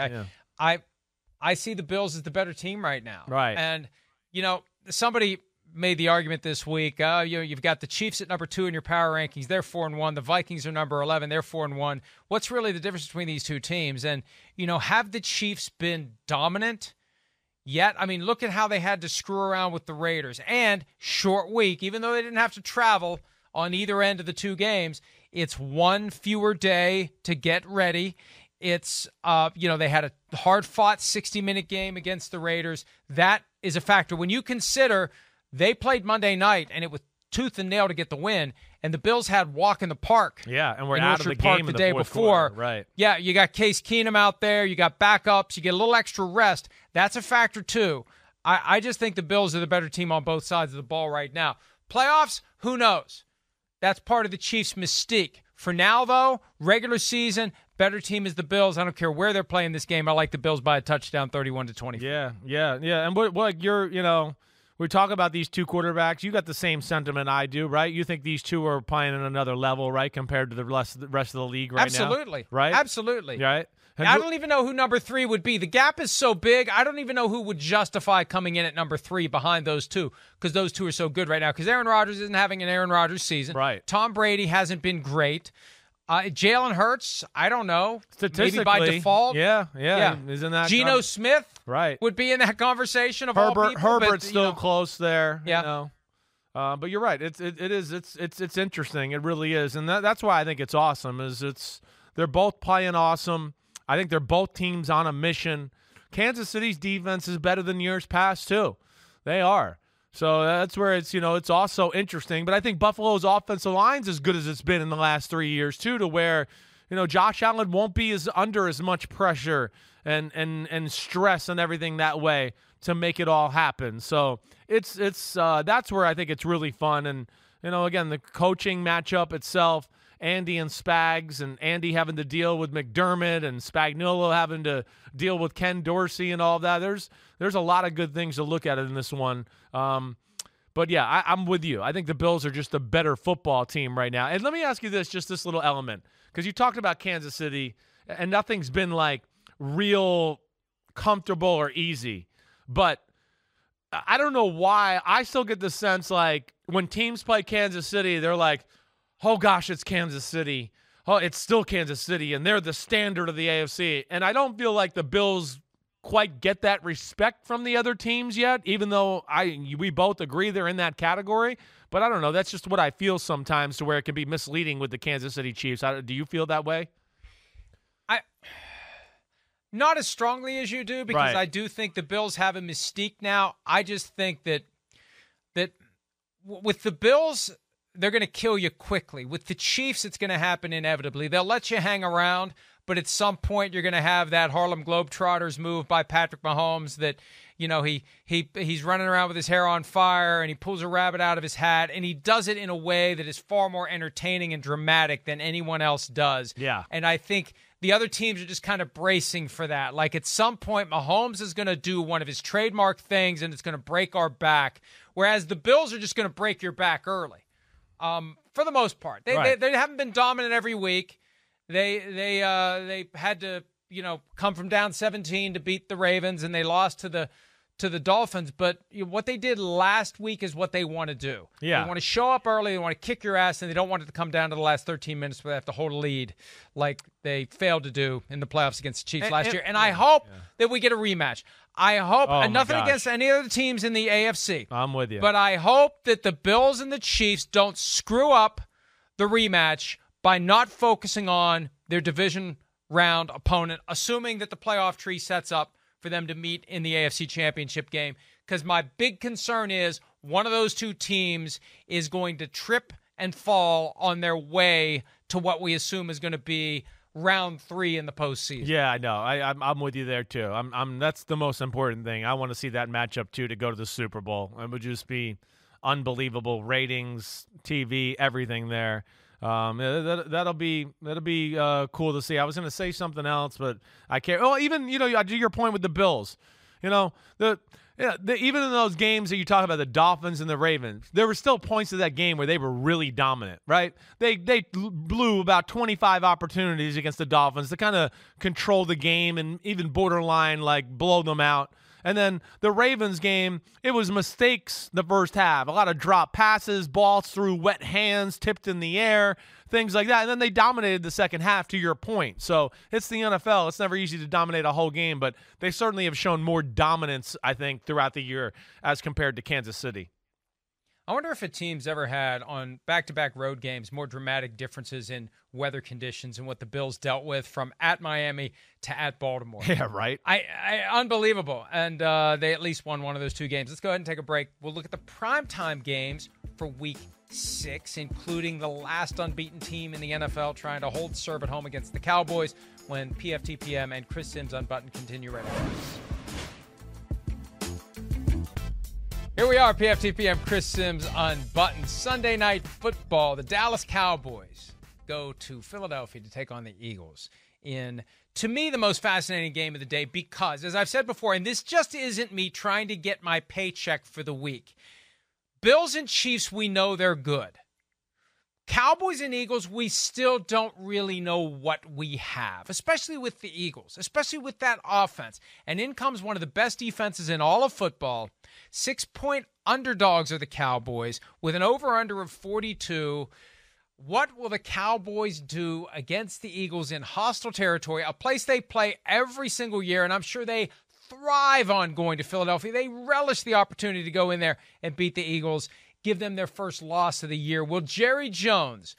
I see the Bills as the better team right now. Right. And, somebody made the argument this week. You've got the Chiefs at number 2 in your power rankings. They're 4-1. The Vikings are number 11. They're 4-1. What's really the difference between these 2 teams? And, have the Chiefs been dominant yet? I mean, look at how they had to screw around with the Raiders. And short week, even though they didn't have to travel on either end of the 2 games, it's 1 fewer day to get ready. It's, they had a hard-fought 60-minute game against the Raiders. That is a factor. When you consider they played Monday night, and it was tooth and nail to get the win, and the Bills had walk in the park. Yeah, and we're out of the game the day before. Right. Yeah, you got Case Keenum out there. You got backups. You get a little extra rest. That's a factor, too. I just think the Bills are the better team on both sides of the ball right now. Playoffs, who knows? That's part of the Chiefs' mystique. For now, though, regular season, better team is the Bills. I don't care where they're playing this game. I like the Bills by a touchdown, 31-24. Yeah. And what you're, we talk about these two quarterbacks. You got the same sentiment I do, right? You think these two are playing at another level, right, compared to the rest of the league right now? Absolutely. Right? Absolutely. Right? I don't even know who number 3 would be. The gap is so big, I don't even know who would justify coming in at number 3 behind those two, because those two are so good right now. Because Aaron Rodgers isn't having an Aaron Rodgers season. Right. Tom Brady hasn't been great. Jalen Hurts, I don't know. Statistically, maybe by default. Yeah. Isn't that Geno Smith right. would be in that conversation of all people. Herbert's but, still close there. Yeah. You know. But you're right. It's interesting. It really is, and that's why I think it's awesome. They're both playing awesome. I think they're both teams on a mission. Kansas City's defense is better than years past too. They are. So that's where it's also interesting. But I think Buffalo's offensive line's as good as it's been in the last 3 years too, to where Josh Allen won't be under as much pressure and stress and everything that way to make it all happen. So it's that's where I think it's really fun. And again, the coaching matchup itself, Andy and Spags, and Andy having to deal with McDermott and Spagnuolo having to deal with Ken Dorsey and all of that. There's a lot of good things to look at in this one. But yeah, I'm with you. I think the Bills are just a better football team right now. And let me ask you this little element, because you talked about Kansas City, and nothing's been like real comfortable or easy. But I don't know why. I still get the sense like when teams play Kansas City, they're like, oh gosh, it's Kansas City. Oh, it's still Kansas City, and they're the standard of the AFC. And I don't feel like the Bills quite get that respect from the other teams yet, even though we both agree they're in that category. But I don't know. That's just what I feel sometimes, to where it can be misleading with the Kansas City Chiefs. Do you feel that way? Not as strongly as you do, because right. I do think the Bills have a mystique now. I just think that with the Bills, they're going to kill you quickly. With the Chiefs, it's going to happen inevitably. They'll let you hang around, but at some point you're going to have that Harlem Globetrotters move by Patrick Mahomes that, he's running around with his hair on fire and he pulls a rabbit out of his hat, and he does it in a way that is far more entertaining and dramatic than anyone else does. Yeah. And I think the other teams are just kind of bracing for that. Like at some point, Mahomes is going to do one of his trademark things and it's going to break our back, whereas the Bills are just going to break your back early. For the most part, they haven't been dominant every week. They had to come from down 17 to beat the Ravens, and they lost to the Dolphins. But what they did last week is what they want to do. Yeah. They want to show up early. They want to kick your ass, and they don't want it to come down to the last 13 minutes where they have to hold a lead, like they failed to do in the playoffs against the Chiefs last year. And I hope that we get a rematch. I hope, and nothing against any other teams in the AFC. I'm with you. But I hope that the Bills and the Chiefs don't screw up the rematch by not focusing on their division round opponent, assuming that the playoff tree sets up for them to meet in the AFC Championship game. Because my big concern is one of those two teams is going to trip and fall on their way to what we assume is going to be round 3 in the postseason. Yeah, I know. I'm with you there too. That's the most important thing. I want to see that matchup too, to go to the Super Bowl. It would just be unbelievable ratings, TV, everything there. That'll be cool to see. I was going to say something else, but I can't. Oh, even I do your point with the Bills. Even in those games that you talk about, the Dolphins and the Ravens, there were still points of that game where they were really dominant, right? They blew about 25 opportunities against the Dolphins to kind of control the game and even borderline like blow them out. And then the Ravens game, it was mistakes the first half. A lot of drop passes, balls through wet hands, tipped in the air, things like that. And then they dominated the second half, to your point. So it's the NFL. It's never easy to dominate a whole game, but they certainly have shown more dominance, I think, throughout the year as compared to Kansas City. I wonder if a team's ever had on back-to-back road games more dramatic differences in weather conditions and what the Bills dealt with from at Miami to at Baltimore. Yeah, right. Unbelievable. And they at least won one of those two games. Let's go ahead and take a break. We'll look at the primetime games for Week 6, including the last unbeaten team in the NFL trying to hold serve at home against the Cowboys, when PFTPM and Chris Sims Unbuttoned continue right after this. Here we are, PFTPM, Chris Sims Unbuttoned. Sunday Night Football. The Dallas Cowboys go to Philadelphia to take on the Eagles in, to me, the most fascinating game of the day because, as I've said before, and this just isn't me trying to get my paycheck for the week, Bills and Chiefs, we know they're good. Cowboys and Eagles, we still don't really know what we have, especially with the Eagles, especially with that offense. And in comes one of the best defenses in all of football. 6-point underdogs are the Cowboys with an over-under of 42. What will the Cowboys do against the Eagles in hostile territory, a place they play every single year, and I'm sure they thrive on going to Philadelphia. They relish the opportunity to go in there and beat the Eagles, give them their first loss of the year. Will Jerry Jones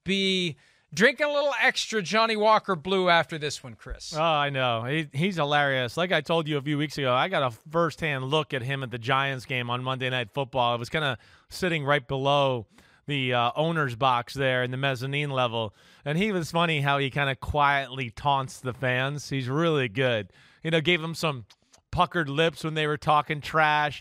be drinking a little extra Johnny Walker Blue after this one, Chris? Oh, I know. He's hilarious. Like I told you a few weeks ago, I got a firsthand look at him at the Giants game on Monday Night Football. I was kind of sitting right below the owner's box there in the mezzanine level, and he was funny how he kind of quietly taunts the fans. He's really good. Gave them some puckered lips when they were talking trash.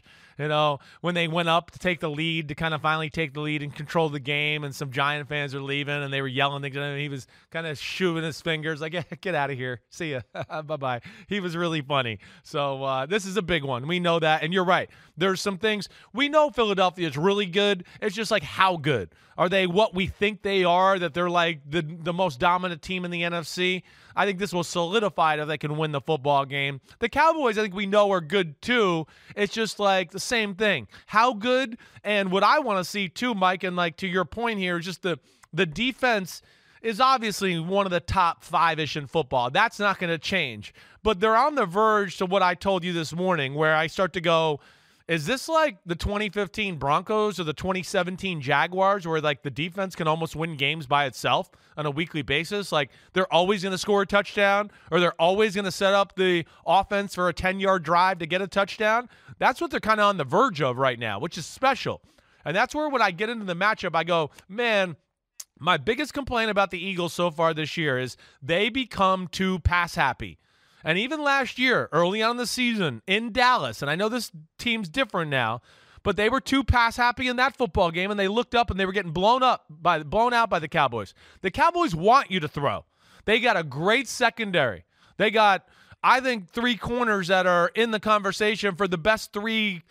When they went up to take the lead, to kind of finally take the lead and control the game, and some Giant fans were leaving, and they were yelling things at him. He was kind of shooing his fingers like, get out of here. See ya. Bye-bye. He was really funny. So this is a big one. We know that, and you're right. There's some things. We know Philadelphia is really good. It's just like how good. Are they what we think they are, that they're like the most dominant team in the NFC? I think this will solidify it if they can win the football game. The Cowboys, I think we know, are good too. It's just like the same thing. How good? And what I want to see too, Mike, and like to your point here, is just the defense is obviously one of the top 5-ish in football. That's not going to change. But they're on the verge to what I told you this morning, where I start to go, is this like the 2015 Broncos or the 2017 Jaguars, where like the defense can almost win games by itself on a weekly basis? Like they're always going to score a touchdown, or they're always going to set up the offense for a 10-yard drive to get a touchdown. That's what they're kind of on the verge of right now, which is special. And that's where when I get into the matchup, I go, man, my biggest complaint about the Eagles so far this year is they become too pass happy. And even last year, early on in the season in Dallas, and I know this team's different now, but they were too pass happy in that football game, and they looked up and they were getting blown out by the Cowboys. The Cowboys want you to throw. They got a great secondary. They got, I think, 3 corners that are in the conversation for the best 3,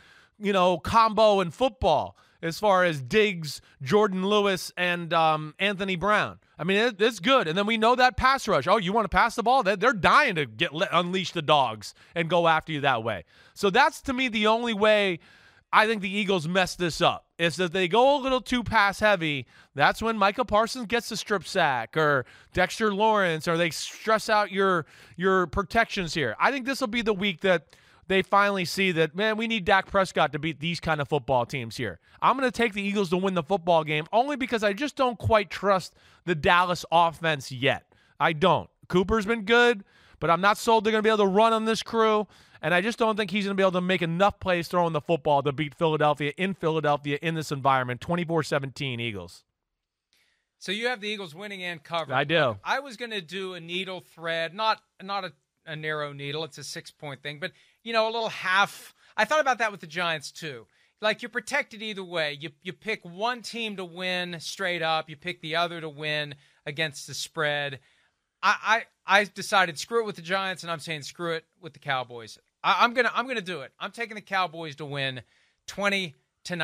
combo in football, as far as Diggs, Jordan Lewis, and Anthony Brown. I mean, it's good. And then we know that pass rush. Oh, you want to pass the ball? They're dying to unleash the dogs and go after you that way. So that's, to me, the only way I think the Eagles mess this up, is that they go a little too pass heavy. That's when Micah Parsons gets the strip sack, or Dexter Lawrence, or they stress out your protections here. I think this will be the week that they finally see that, man, we need Dak Prescott to beat these kind of football teams here. I'm going to take the Eagles to win the football game only because I just don't quite trust the Dallas offense yet. I don't. Cooper's been good, but I'm not sold they're going to be able to run on this crew, and I just don't think he's going to be able to make enough plays throwing the football to beat Philadelphia in this environment. 24-17 Eagles. So you have the Eagles winning and covering. I do. I was going to do a needle thread, not a narrow needle. It's a 6-point thing, but a little half. I thought about that with the Giants too. Like, you're protected either way. You pick one team to win straight up. You pick the other to win against the spread. I decided screw it with the Giants, and I'm saying screw it with the Cowboys. I'm gonna do it. I'm taking the Cowboys to win 20-19,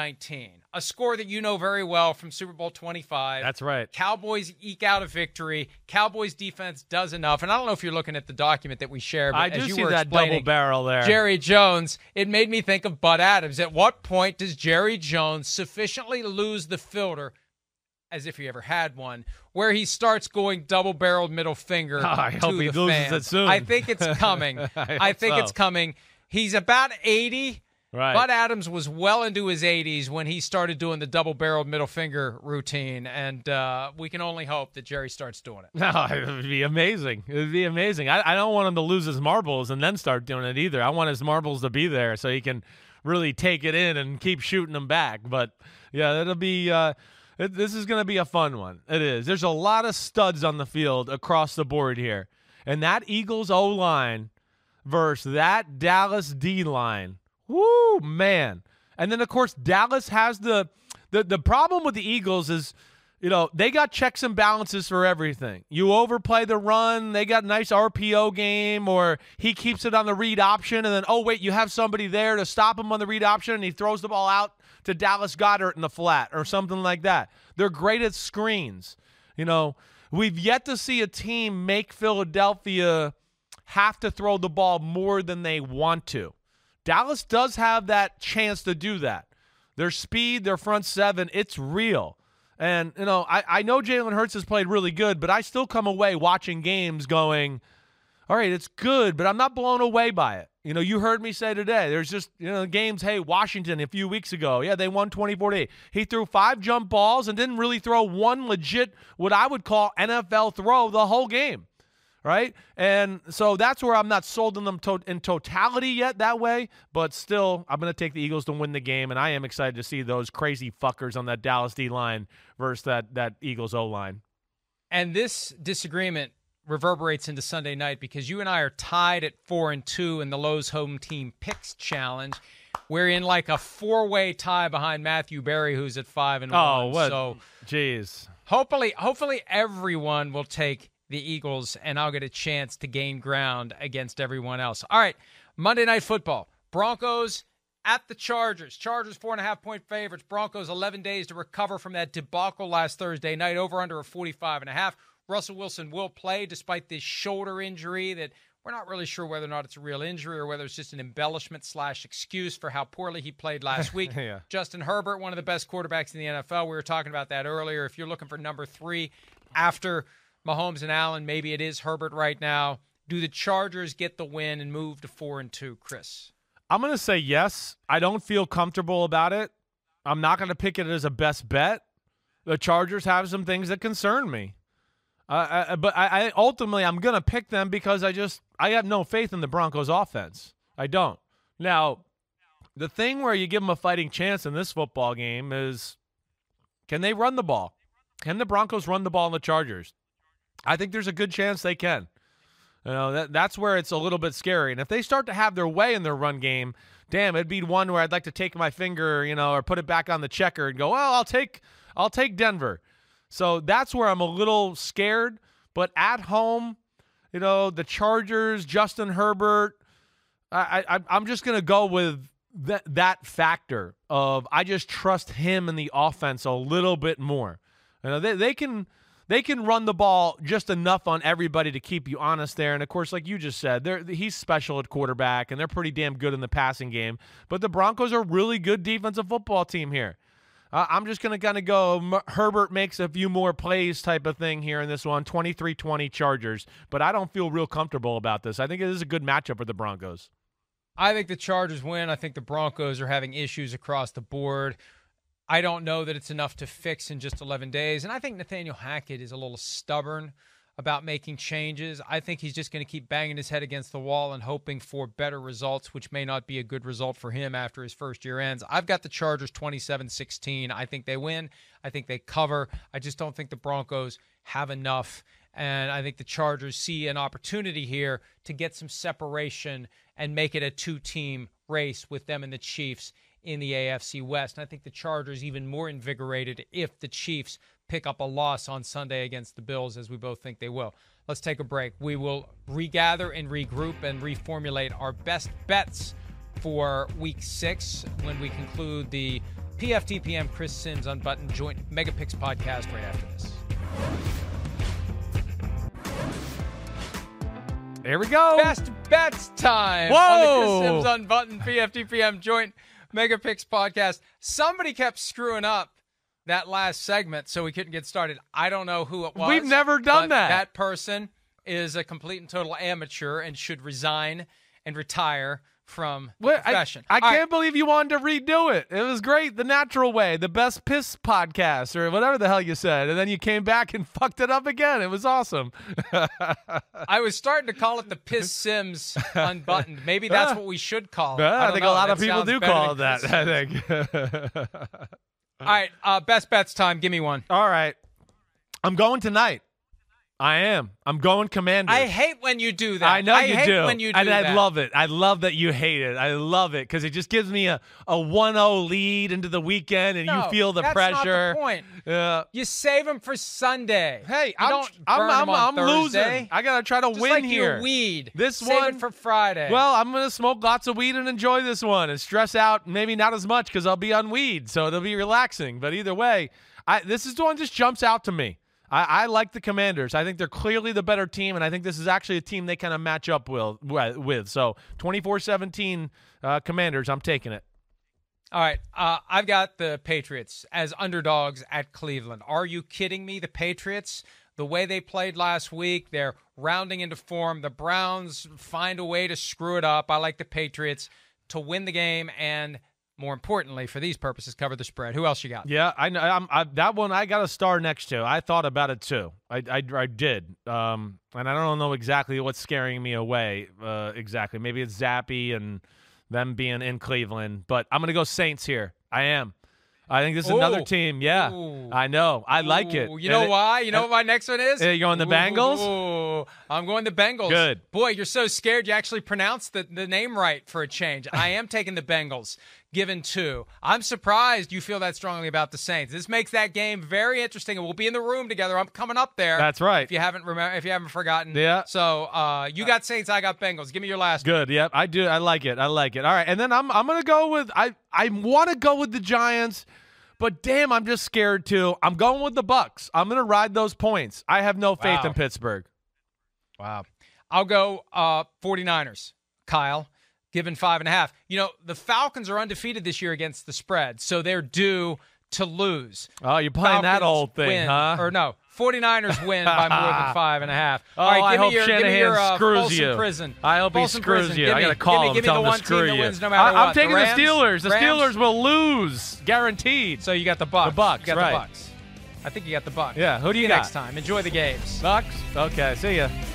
a score that you know very well from Super Bowl 25. That's right. Cowboys eke out a victory. Cowboys defense does enough. And I don't know if you're looking at the document that we share, but I as do you see were that double barrel there. Jerry Jones, it made me think of Bud Adams. At what point does Jerry Jones sufficiently lose the filter, as if he ever had one, where he starts going double-barreled middle finger I to hope the he loses fans? it soon. I think it's coming. I think it's coming. He's about 80. Right. Bud Adams was well into his 80s when he started doing the double-barreled middle finger routine, and we can only hope that Jerry starts doing it. No, it would be amazing. It would be amazing. I don't want him to lose his marbles and then start doing it either. I want his marbles to be there so he can really take it in and keep shooting them back. But, yeah, it'll be this is going to be a fun one. It is. There's a lot of studs on the field across the board here. And that Eagles O-line versus that Dallas D-line, woo, man. And then, of course, Dallas has the problem with the Eagles is they got checks and balances for everything. You overplay the run, they got a nice RPO game, or he keeps it on the read option, and then, oh, wait, you have somebody there to stop him on the read option, and he throws the ball out to Dallas Goedert in the flat or something like that. They're great at screens. We've yet to see a team make Philadelphia have to throw the ball more than they want to. Dallas does have that chance to do that. Their speed, their front seven, it's real. And, I know Jalen Hurts has played really good, but I still come away watching games going, all right, it's good, but I'm not blown away by it. You heard me say today, there's just, games, hey, Washington a few weeks ago, yeah, they won 24-8. He threw 5 jump balls and didn't really throw one legit, what I would call NFL throw the whole game. Right? And so that's where I'm not sold on them in totality yet that way, but still I'm going to take the Eagles to win the game, and I am excited to see those crazy fuckers on that Dallas D-line versus that Eagles O-line. And this disagreement reverberates into Sunday night because you and I are tied at 4-2 in the Lowe's Home Team Picks Challenge. We're in like a 4-way tie behind Matthew Berry, who's at 5-1. Oh, what? So jeez. Hopefully everyone will take the Eagles, and I'll get a chance to gain ground against everyone else. All right, Monday Night Football. Broncos at the Chargers. Chargers 4.5-point favorites. Broncos 11 days to recover from that debacle last Thursday night, over under a 45.5. Russell Wilson will play despite this shoulder injury that we're not really sure whether or not it's a real injury or whether it's just an embellishment / excuse for how poorly he played last week. Yeah. Justin Herbert, one of the best quarterbacks in the NFL. We were talking about that earlier. If you're looking for number 3 after Mahomes and Allen, maybe it is Herbert right now. Do the Chargers get the win and move to 4-2, Chris? I'm going to say yes. I don't feel comfortable about it. I'm not going to pick it as a best bet. The Chargers have some things that concern me. But I ultimately, I'm going to pick them because I have no faith in the Broncos offense. I don't. Now, the thing where you give them a fighting chance in this football game is, can they run the ball? Can the Broncos run the ball on the Chargers? I think there's a good chance they can. That's where it's a little bit scary. And if they start to have their way in their run game, damn, it'd be one where I'd like to take my finger, or put it back on the checker and go, well, I'll take Denver. So that's where I'm a little scared. But at home, the Chargers, Justin Herbert, I'm just going to go with that factor of I just trust him in the offense a little bit more. They can run the ball just enough on everybody to keep you honest there. And, of course, like you just said, he's special at quarterback, and they're pretty damn good in the passing game. But the Broncos are a really good defensive football team here. I'm just going to kind of go Herbert makes a few more plays type of thing here in this one, 23-20 Chargers. But I don't feel real comfortable about this. I think it is a good matchup for the Broncos. I think the Chargers win. I think the Broncos are having issues across the board. I don't know that it's enough to fix in just 11 days. And I think Nathaniel Hackett is a little stubborn about making changes. I think he's just going to keep banging his head against the wall and hoping for better results, which may not be a good result for him after his first year ends. I've got the Chargers 27-16. I think they win. I think they cover. I just don't think the Broncos have enough. And I think the Chargers see an opportunity here to get some separation and make it a 2-team race with them and the Chiefs in the AFC West. And I think the Chargers even more invigorated if the Chiefs pick up a loss on Sunday against the Bills, as we both think they will. Let's take a break. We will regather and regroup and reformulate our best bets for Week 6 when we conclude the PFTPM Chris Sims Unbuttoned Joint Mega Picks podcast right after this. There we go. Best bets time Whoa. on the Chris Sims Unbuttoned PFTPM Joint Mega Picks podcast. Somebody kept screwing up that last segment, so we couldn't get started. I don't know who it was. We've never done that. That person is a complete and total amateur and should resign and retire from the profession. I can't believe you wanted to redo it. It was great. The natural way, the best piss podcast, or whatever the hell you said. And then you came back and fucked it up again. It was awesome. I was starting to call it the Piss Sims Unbuttoned. Maybe that's what we should call it. I think a lot of people do call it that, I think. All right, best bets time. Give me one. All right. I'm going tonight. I am. I'm going Commanders. I hate when you do that. I know you hate do. when you do and that. I love it. I love that you hate it. I love it because it just gives me a 1-0 lead into the weekend, and you feel the pressure. That's not the point. You save them for Sunday. Hey, I'm losing. I gotta try to just win like here. Your weed. This save one it for Friday. Well, I'm gonna smoke lots of weed and enjoy this one, and stress out maybe not as much because I'll be on weed, so it'll be relaxing. But either way, this is the one that just jumps out to me. I like the Commanders. I think they're clearly the better team, and I think this is actually a team they kind of match up with. So 24-17 Commanders, I'm taking it. All right, I've got the Patriots as underdogs at Cleveland. Are you kidding me? The Patriots, the way they played last week, they're rounding into form. The Browns find a way to screw it up. I like the Patriots to win the game and, more importantly, for these purposes, cover the spread. Who else you got? Yeah, I know. That one I got a star next to. I thought about it too. I did. And I don't know exactly what's scaring me away exactly. Maybe it's Zappy and them being in Cleveland. But I'm going to go Saints here. I am. I think this is another team. Yeah, I know. I like it. You know why? You know what my next one is? You going the Bengals? I'm going the Bengals. Good. Boy, you're so scared you actually pronounced the name right for a change. I am taking the Bengals, given 2. I'm surprised you feel that strongly about the Saints. This makes that game very interesting, and we'll be in the room together. I'm coming up there. That's right. If you haven't forgotten. Yeah. So you got Saints, I got Bengals. Give me your last one. Good. Yep, I do. I like it. All right, and then I'm gonna go with I want to go with the Giants. But damn, I'm just scared too. I'm going with the Bucks. I'm going to ride those points. I have no faith in Pittsburgh. Wow. I'll go 49ers. Kyle, given 5.5. You know, the Falcons are undefeated this year against the spread, so they're due to lose. Oh, you're playing Falcons that old thing, win, huh? Or no, 49ers win by more than 5.5. Oh, All right, I hope Shanahan screws you. Prison. I hope he Folsom screws Prison. you. I got to call him, tell him to screw you. Wins no matter I'm what. taking the Rams? Steelers. The Rams? Steelers will lose, guaranteed. So you got the Bucks. The Bucks, you got right. the Bucks. I think you got the Bucks. Yeah, who do you See got? next time. Enjoy the games. Bucks? Okay, see ya.